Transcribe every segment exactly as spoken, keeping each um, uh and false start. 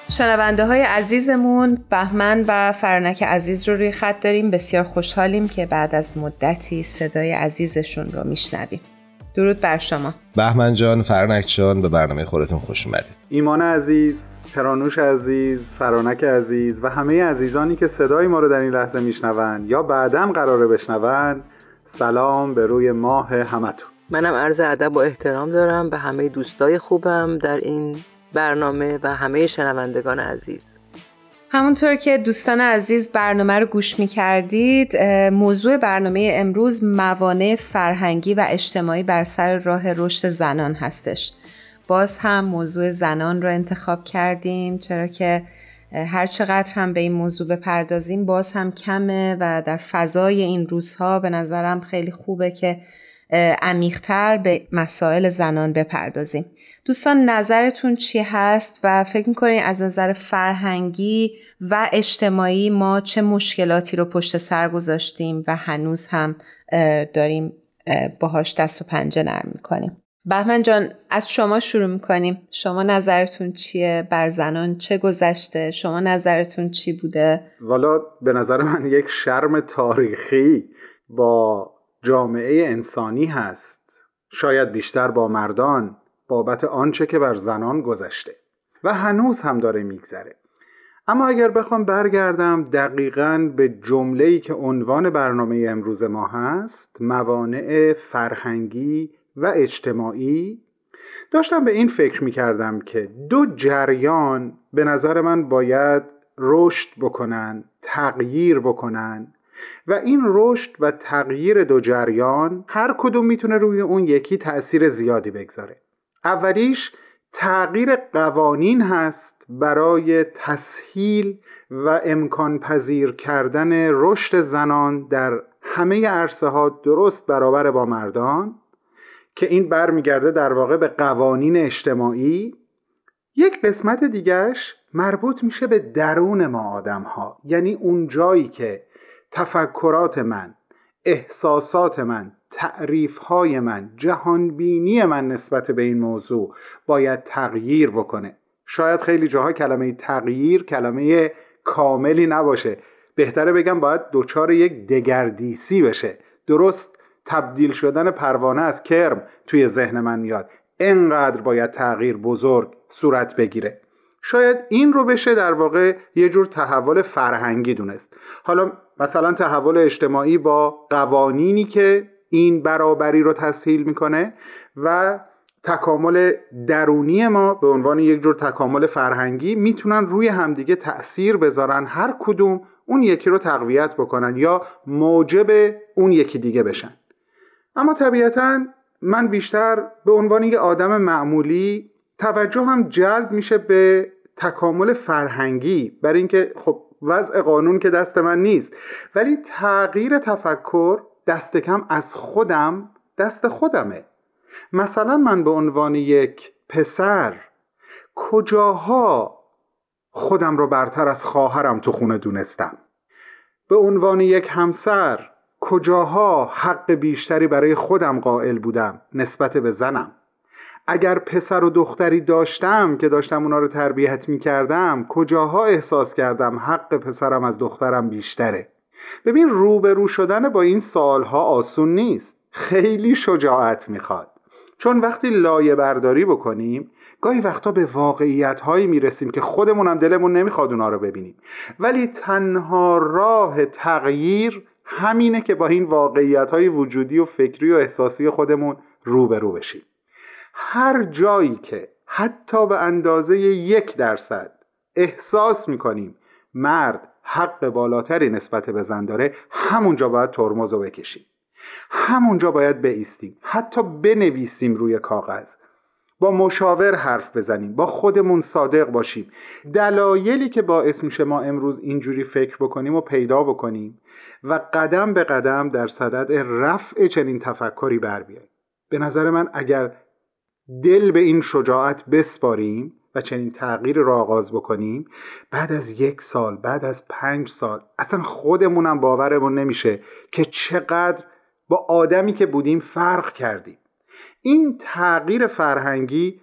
شنونده های عزیزمون، بهمن و فرانک عزیز رو روی خط داریم. بسیار خوشحالیم که بعد از مدتی صدای عزیزشون رو میشنویم. درود بر شما بهمن جان، فرانک جان، به برنامه خودتون خوش اومدید. ایمان عزیز، پرانوش عزیز، فرانک عزیز و همه عزیزانی که صدای ما رو در این لحظه میشنون یا بعداً قراره بشنون، سلام به روی ماه همتون. منم عرض ادب و احترام دارم به همه دوستای خوبم در این برنامه و همه شنوندگان عزیز. همونطور که دوستان عزیز برنامه رو گوش می کردید، موضوع برنامه امروز موانع فرهنگی و اجتماعی بر سر راه رشد زنان هستش. باز هم موضوع زنان رو انتخاب کردیم، چرا که هر چقدر هم به این موضوع بپردازیم باز هم کمه و در فضای این روزها به نظرم خیلی خوبه که عمیق‌تر به مسائل زنان بپردازیم. دوستان نظرتون چی هست و فکر می‌کنید از نظر فرهنگی و اجتماعی ما چه مشکلاتی رو پشت سر گذاشتیم و هنوز هم داریم باهاش دست و پنجه نرم می‌کنیم؟ بهمن جان، از شما شروع می‌کنیم. شما نظرتون چیه؟ بر زنان چه گذشته؟ شما نظرتون چی بوده؟ والا به نظر من یک شرم تاریخی با جامعه انسانی هست، شاید بیشتر با مردان، بابت آنچه که بر زنان گذشته و هنوز هم داره میگذره. اما اگر بخوام برگردم دقیقاً به جمله‌ای که عنوان برنامه امروز ما هست، موانع فرهنگی و اجتماعی، داشتم به این فکر میکردم که دو جریان به نظر من باید رشد بکنن، تغییر بکنن و این رشد و تغییر دو جریان هر کدوم میتونه روی اون یکی تأثیر زیادی بگذاره. اولیش تغییر قوانین هست برای تسهیل و امکان پذیر کردن رشد زنان در همه عرصه ها درست برابر با مردان، که این برمیگرده در واقع به قوانین اجتماعی. یک قسمت دیگهش مربوط میشه به درون ما آدم ها، یعنی اون جایی که تفکرات من، احساسات من، تعریفهای من، جهانبینی من نسبت به این موضوع باید تغییر بکنه. شاید خیلی جاها کلمه تغییر کلمه کاملی نباشه، بهتره بگم باید دوچار یک دگردیسی بشه. درست تبدیل شدن پروانه از کرم توی ذهن من میاد، اینقدر باید تغییر بزرگ صورت بگیره. شاید این رو بشه در واقع یه جور تحول فرهنگی دونست. حالا مثلا تحول اجتماعی با قوانینی که این برابری رو تسهیل میکنه و تکامل درونی ما به عنوان یک جور تکامل فرهنگی میتونن روی همدیگه تأثیر بذارن، هر کدوم اون یکی رو تقویت بکنن یا موجب اون یکی دیگه بشن. اما طبیعتاً من بیشتر به عنوان یک آدم معمولی توجه هم جلب میشه به تکامل فرهنگی، برای اینکه خب وضع قانون که دست من نیست، ولی تغییر تفکر دست کم از خودم دست خودمه. مثلا من به عنوان یک پسر کجاها خودم رو برتر از خواهرم تو خونه دونستم؟ به عنوان یک همسر کجاها حق بیشتری برای خودم قائل بودم نسبت به زنم؟ اگر پسر و دختری داشتم که داشتم اونا رو تربیت می کردم، کجاها احساس کردم حق پسرم از دخترم بیشتره؟ ببین، روبرو شدن با این سوالها آسون نیست، خیلی شجاعت میخواد. چون وقتی لایه برداری بکنیم گاهی وقتا به واقعیت هایی میرسیم که خودمونم دلمون نمیخواد اونا رو ببینیم، ولی تنها راه تغییر همینه که با این واقعیت های وجودی و فکری و احساسی خودمون روبرو بشیم. هر جایی که حتی به اندازه یک درصد احساس میکنیم مرد حق بالاتری نسبت به زن داره، همونجا باید ترمز رو بکشیم، همونجا باید بایستیم، حتی بنویسیم روی کاغذ، با مشاور حرف بزنیم، با خودمون صادق باشیم، دلایلی که باعث میشه ما امروز اینجوری فکر بکنیم و پیدا بکنیم و قدم به قدم در صدد رفع چنین تفکری بر بیاییم. به نظر من اگر دل به این شجاعت بسپاریم و چنین تغییر را آغاز بکنیم، بعد از یک سال، بعد از پنج سال، اصلا خودمونم باورمون نمیشه که چقدر با آدمی که بودیم فرق کردیم. این تغییر فرهنگی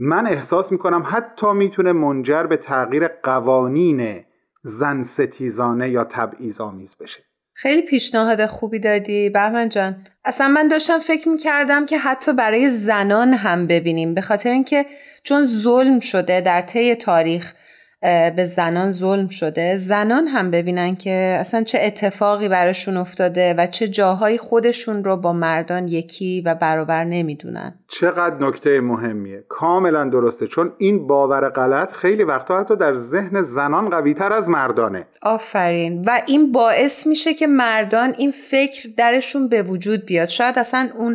من احساس میکنم حتی میتونه منجر به تغییر قوانین زن ستیزانه یا تبعیض‌آمیز بشه. خیلی پیشنهاد خوبی دادی بهمن جان. اصلا من داشتم فکر میکردم که حتی برای زنان هم ببینیم، به خاطر اینکه چون ظلم شده در طی تاریخ، به زنان ظلم شده، زنان هم ببینن که اصلا چه اتفاقی براشون افتاده و چه جاهای خودشون رو با مردان یکی و برابر نمیدونن. چقدر نکته مهمیه، کاملا درسته، چون این باور غلط خیلی وقتا حتی در ذهن زنان قوی تر از مردانه. آفرین. و این باعث میشه که مردان این فکر درشون به وجود بیاد. شاید اصلا اون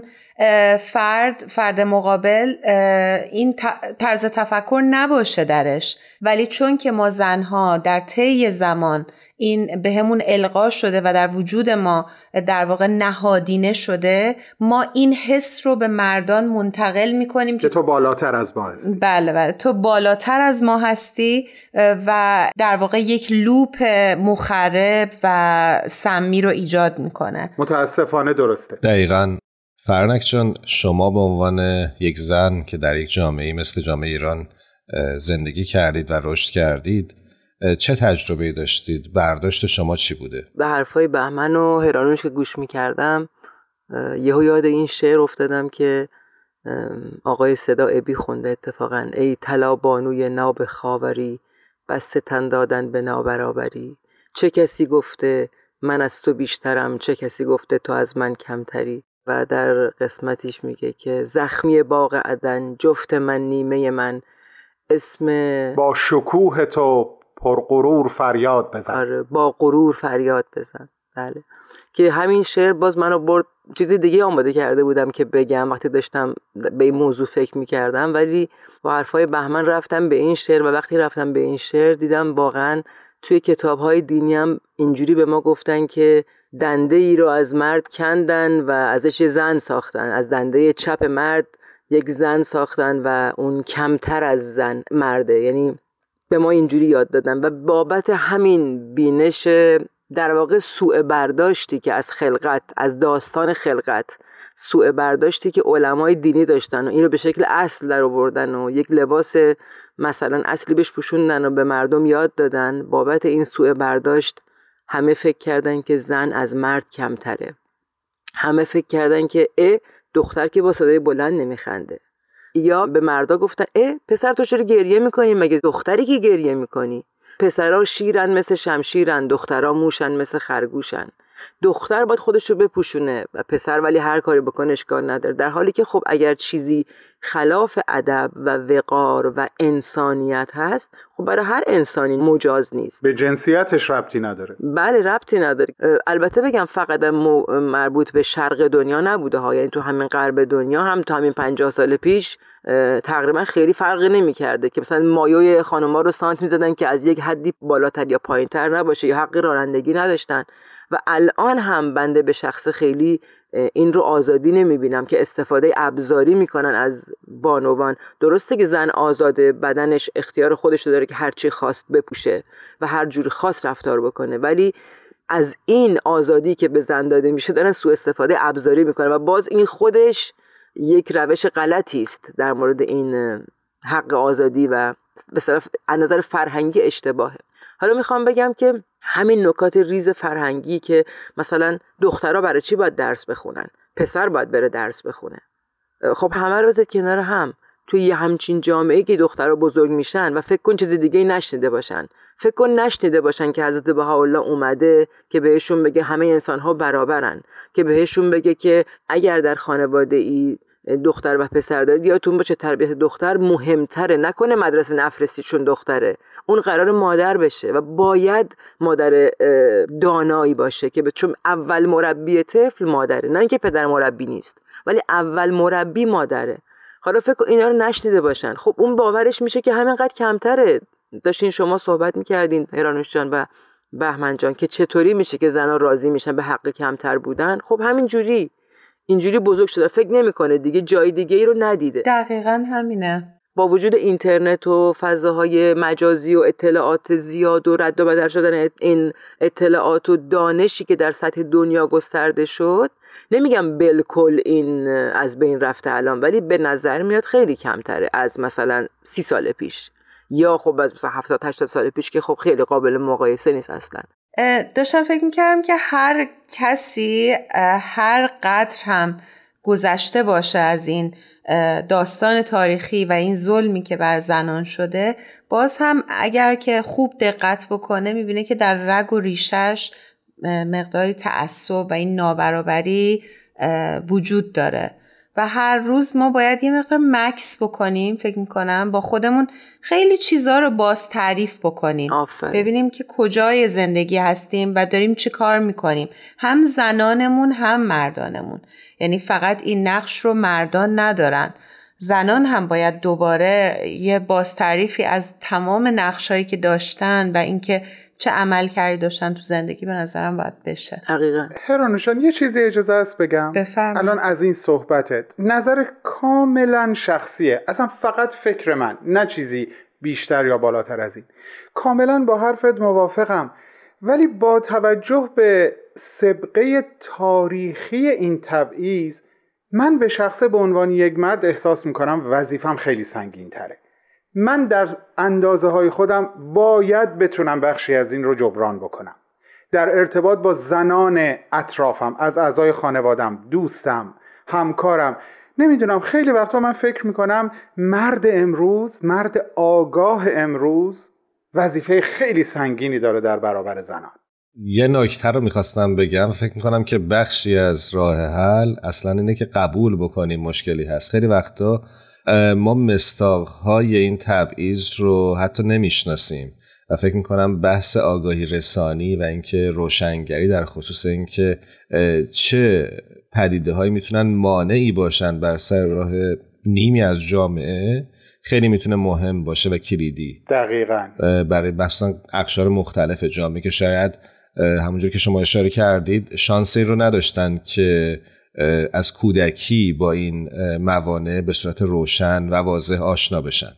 فرد فرد مقابل این طرز تفکر نباشه درش، ولی چون که ما زنها در طی زمان این به همون القا شده و در وجود ما در واقع نهادینه شده، ما این حس رو به مردان منتقل میکنیم که تو بالاتر از ما هستی. بله بله تو بالاتر از ما هستی و در واقع یک لوپ مخرب و سمی رو ایجاد میکنه. متاسفانه درسته. دقیقاً. فرنک جان، شما به عنوان یک زن که در یک جامعه مثل جامعه ایران زندگی کردید و رشد کردید، چه تجربه‌ای داشتید؟ برداشت شما چی بوده؟ به حرفای بهمن و هرانوش که گوش می‌کردم، یهو یاد این شعر افتادم که آقای صدا ابی خونده اتفاقاً: ای طلا بانوی ناب خاوری، بسته تن دادن به نابرابری. چه کسی گفته من از تو بیشترم، چه کسی گفته تو از من کمتری. و در قسمتیش میگه که زخمی باغ عدن، جفت من نیمه من، اسم با شکوه تو پرغرور فریاد بزن. آره، با غرور فریاد بزن. بله، که همین شعر باز منو برد چیز دیگه آماده کرده بودم که بگم وقتی داشتم به این موضوع فکر میکردم، ولی با حرفای بهمن رفتم به این شعر و وقتی رفتم به این شعر دیدم واقعا توی کتاب‌های دینی هم اینجوری به ما گفتن که دنده ای رو از مرد کندن و ازش زن ساختن، از دنده چپ مرد یک زن ساختن و اون کمتر از زن مرده. یعنی به ما اینجوری یاد دادن و بابت همین بینش در واقع سوء برداشتی که از خلقت، از داستان خلقت، سوء برداشتی که علمای دینی داشتن و اینو به شکل اصل در آوردن و یک لباس مثلا اصلی بهش پوشوندن و به مردم یاد دادن، بابت این سوء برداشت همه فکر کردن که زن از مرد کمتره. همه فکر کردن که اه دختر که با صدای بلند نمیخنده، یا به مردا گفتن اه پسر تو چرا گریه میکنی، مگه دختری که گریه میکنی؟ پسرها شیرن مثل شمشیرن، دخترها موشن مثل خرگوشن. دختر باید خودش رو بپوشونه و پسر ولی هر کاری بکنه اشکال نداره، در حالی که خب اگر چیزی خلاف ادب و وقار و انسانیت هست، خب برای هر انسانی مجاز نیست، به جنسیتش ربطی نداره. بله ربطی نداره. البته بگم فقط مربوط به شرق دنیا نبوده ها، یعنی تو همین غرب دنیا هم تو همین پنجاه سال پیش تقریبا خیلی فرقی نمی کرده که مثلا مایوی خانوما رو سانت می زدن که از یک حدی بالاتر یا پایینتر نباشه یا حق رانندگی نداشتن. و الان هم بنده به شخص خیلی این رو آزادی نمی بینم که استفاده ابزاری میکنن از بانوان. درسته که زن آزاده، بدنش اختیار خودش رو داره که هر چی خواست بپوشه و هر جوری خواست رفتار بکنه، ولی از این آزادی که به زن داده میشه دارن سوء استفاده ابزاری میکنن و باز این خودش یک روش غلطی است در مورد این حق آزادی و به صرف از نظر فرهنگی اشتباهه. حالا میخوام بگم که همین نکات ریز فرهنگی که مثلا دخترها برای چی باید درس بخونن، پسر باید بره درس بخونه، خب همه رو بذارید کنار هم. توی یه همچین جامعه‌ای که دخترها بزرگ میشن و فکر کن چیز دیگه نشنیده باشن، فکر کن نشنیده باشن که حضرت بهاءالله اومده که بهشون بگه همه انسان‌ها برابرن، که بهشون بگه که اگر در خانواده ای دختر و پسر دارید یادتون باشه تربیت دختر مهمتره، نکنه مدرسه نفرستید چون دختره، اون قرار مادر بشه و باید مادر دانایی باشه که چون اول مربی طفل مادره، نه اینکه پدر مربی نیست ولی اول مربی مادره. حالا فکر کن اینا رو نشنیده باشن، خب اون باورش میشه که همینقدر کمتره. داشتین شما صحبت میکردین هرانوش جان و بهمن جان که چطوری میشه که زنها راضی میشن به حق کمتر بودن. خب همین جوری اینجوری بزرگ شده، فکر نمیکنه دیگه جای دیگه ای رو ندیده. دقیقاً همینه. با وجود اینترنت و فضاهای مجازی و اطلاعات زیاد و رد و بدل شدن این اطلاعات و دانشی که در سطح دنیا گسترده شد، نمیگم بالکل این از بین رفته الان، ولی به نظر میاد خیلی کمتره از مثلا سی سال پیش یا خب از مثلا هفتاد هشتاد سال پیش که خب خیلی قابل مقایسه نیست اصلا. داشتم فکر میکردم که هر کسی هر قدر هم گذشته باشه از این داستان تاریخی و این ظلمی که بر زنان شده، باز هم اگر که خوب دقت بکنه میبینه که در رگ و ریشش مقداری تعصب و این نابرابری وجود داره و هر روز ما باید یه مقدار مکس بکنیم، فکر میکنم با خودمون خیلی چیزا رو باز تعریف بکنیم. آفر. ببینیم که کجای زندگی هستیم و داریم چی کار میکنیم، هم زنانمون هم مردانمون. یعنی فقط این نقش رو مردان ندارن، زنان هم باید دوباره یه باز تعریفی از تمام نقشایی که داشتن و اینکه چه عمل کردی داشتن تو زندگی به نظرم باید بشه. حقیقا. هرانوشان یه چیزی اجازه است بگم؟ بفرمایید. الان از این صحبتت نظر کاملا شخصیه، اصلا فقط فکر من، نه چیزی بیشتر یا بالاتر از این. کاملا با حرفت موافقم، ولی با توجه به سابقه تاریخی این تبعیض، من به شخصه به عنوان یک مرد احساس میکنم وظیفم خیلی سنگین تره. من در اندازه های خودم باید بتونم بخشی از این رو جبران بکنم. در ارتباط با زنان اطرافم، از اعضای خانوادم، دوستم، همکارم، نمیدونم، خیلی وقتا من فکر میکنم مرد امروز، مرد آگاه امروز وظیفه خیلی سنگینی داره در برابر زنان. یه نکته رو میخواستم بگم، فکر میکنم که بخشی از راه حل اصلا اینه که قبول بکنیم مشکلی هست. خیلی وقتا ما مصداق‌های این تبعیض رو حتی نمیشناسیم و فکر میکنم بحث آگاهی رسانی و اینکه روشنگری در خصوص اینکه چه پدیده‌هایی میتونن مانعی باشن بر سر راه نیمی از جامعه خیلی میتونه مهم باشه و کلیدی. دقیقاً. برای مثلا اقشار مختلف جامعه که شاید همونجور که شما اشاره کردید شانسی رو نداشتن که از کودکی با این موانع به صورت روشن و واضح آشنا بشن.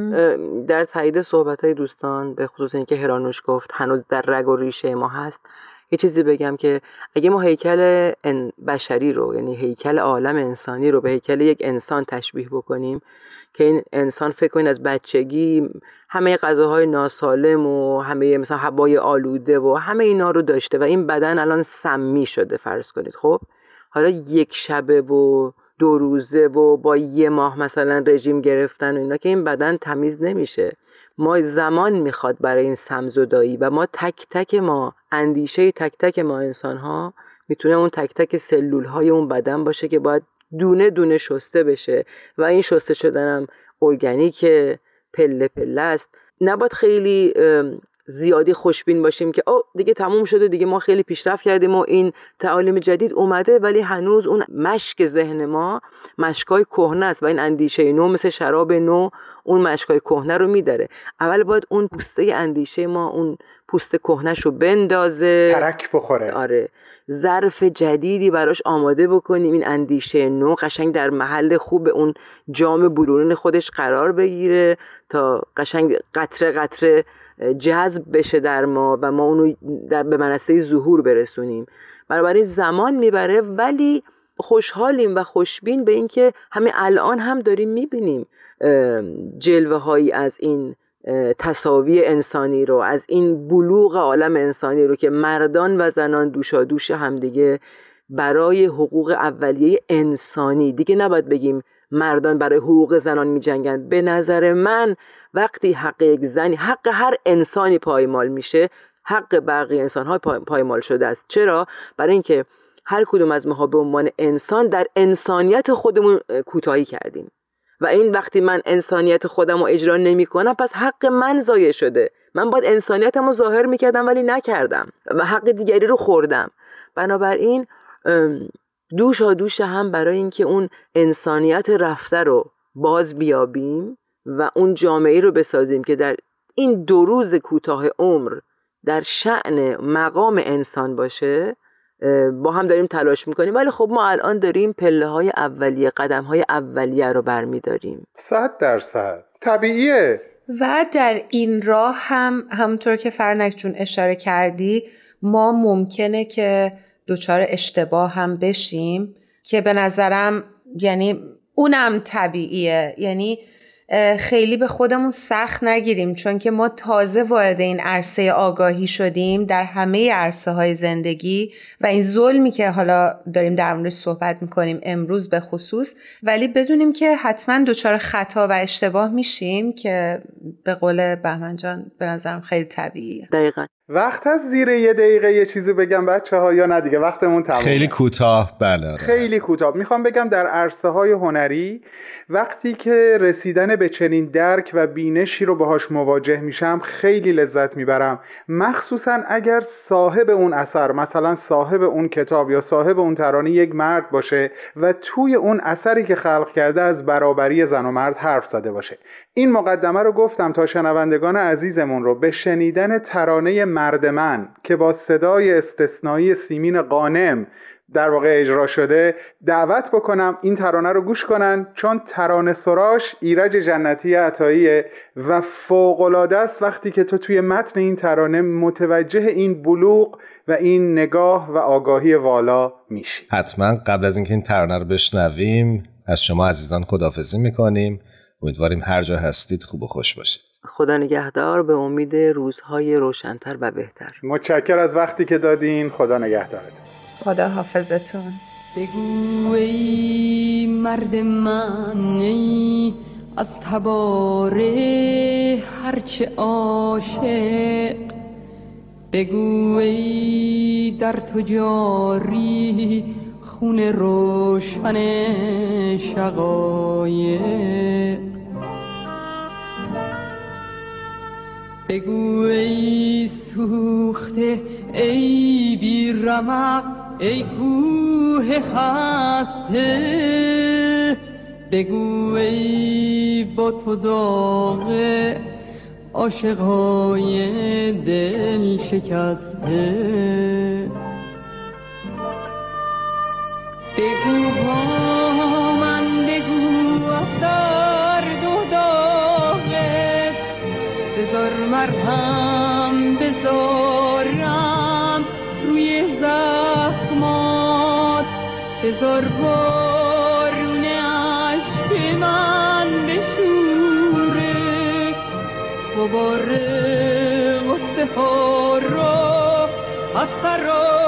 در تایید صحبت‌های دوستان به خصوص اینکه هرانوش گفت هنوز در رگ و ریشه ما هست، یه چیزی بگم که اگه ما هیکل بشری رو، یعنی هیکل عالم انسانی رو به هیکل یک انسان تشبیه بکنیم که این انسان فکر کنین از بچگی همه غذاهای ناسالم و همه مثلا هوای آلوده و همه اینا رو داشته و این بدن الان سمی شده فرض کنید. خب حالا یک شبه و دو روزه و با یه ماه مثلا رژیم گرفتن و اینا که این بدن تمیز نمیشه. ما زمان میخواد برای این سمزدایی و ما تک تک ما اندیشه تک تک ما انسان ها میتونه اون تک تک سلول های اون بدن باشه که باید دونه دونه شسته بشه و این شسته شدنم ارگانیک پله پله است. نباید خیلی زیادی خوشبین باشیم که او دیگه تموم شده، دیگه ما خیلی پیشرفت کردیم و این تعالیم جدید اومده، ولی هنوز اون مشک ذهن ما مشکای کهنه است و این اندیشه نو مثل شراب نو اون مشکای کهنه رو میداره. اول باید اون پوسته اندیشه ما، اون پوست کهنش رو بندازه، ترک بخوره. آره، ظرف جدیدی براش آماده بکنیم، این اندیشه نو قشنگ در محل خوب اون جام بلورین خودش قرار بگیره تا قشنگ قطره قطره جذب بشه در ما و ما اونو در به منصه ظهور برسونیم. بنابراین زمان میبره، ولی خوشحالیم و خوشبین به این که همین الان هم داریم میبینیم جلوه هایی از این تساوی انسانی رو، از این بلوغ عالم انسانی رو که مردان و زنان دوشا دوش همدیگه برای حقوق اولیه انسانی، دیگه نباید بگیم مردان برای حقوق زنان می جنگن. به نظر من وقتی حق یک زنی، حق هر انسانی پایمال میشه، حق بقیه انسان‌ها پایمال شده است. چرا؟ برای اینکه هر کدوم از ما به عنوان انسان در انسانیت خودمون کوتاهی کردیم و این وقتی من انسانیت خودم رو اجرا نمی کنم پس حق من ضایع شده. من باید انسانیتم رو ظاهر می کردم ولی نکردم و حق دیگری رو خوردم. بنابراین دوشا دوش هم برای اینکه اون انسانیت رفته رو باز بیابیم و اون جامعه رو بسازیم که در این دو روز کوتاه عمر در شأن مقام انسان باشه، با هم داریم تلاش میکنیم. ولی خب ما الان داریم پله های اولیه، قدم های اولیه رو برمیداریم. صد درصد طبیعیه. و در این راه هم همونطور که فرنک جون اشاره کردی ما ممکنه که دچار اشتباه هم بشیم که به نظرم یعنی اونم طبیعیه. یعنی خیلی به خودمون سخت نگیریم، چون که ما تازه وارد این عرصه آگاهی شدیم در همه عرصه های زندگی و این ظلمی که حالا داریم در موردش صحبت میکنیم امروز به خصوص، ولی بدونیم که حتما دچار خطا و اشتباه میشیم که به قول بهمن جان به نظرم خیلی طبیعیه. دقیقاً. وقت از زیر یه دقیقه یه چیزی بگم بچه ها یا نه دیگه وقتمون تمومه؟ خیلی کوتاه. بله خیلی کوتاه. میخوام بگم در عرصه های هنری وقتی که رسیدن به چنین درک و بینشی رو باهاش مواجه میشم خیلی لذت میبرم، مخصوصا اگر صاحب اون اثر، مثلا صاحب اون کتاب یا صاحب اون ترانه یک مرد باشه و توی اون اثری که خلق کرده از برابری زن و مرد حرف زده باشه. این مقدمه رو گفتم تا شنوندگان عزیزمون رو به شنیدن ترانه مرد من که با صدای استثنایی سیمین غانم در واقع اجرا شده دعوت بکنم این ترانه رو گوش کنن، چون ترانه سراش ایرج جنتی عطاییه و فوق‌العاده است وقتی که تو توی متن این ترانه متوجه این بلوغ و این نگاه و آگاهی والا میشی. حتما قبل از اینکه این ترانه رو بشنویم از شما عزیزان خداحافظی میکنیم. امیدواریم هر جا هستید خوب و خوش باشید. خدا نگهدار، به امید روزهای روشن‌تر و بهتر. متشکر از وقتی که دادین. خدا نگهدارتون. خدا حافظتون. بگو ای مرد من، ای از تباره هرچه عاشق، بگو ای در تو جاری خون روشن شقایق، بگو ای سوخته ای بی رمق ای کوه خسته، بگو ای با تو داغ عاشقای دل شکسته، بگو با من، بگو از درد و داغت، بذار مرهم بذارم روی زخمات، بذار بارون عشق من بشوره، غبار غصه ها رو از سرا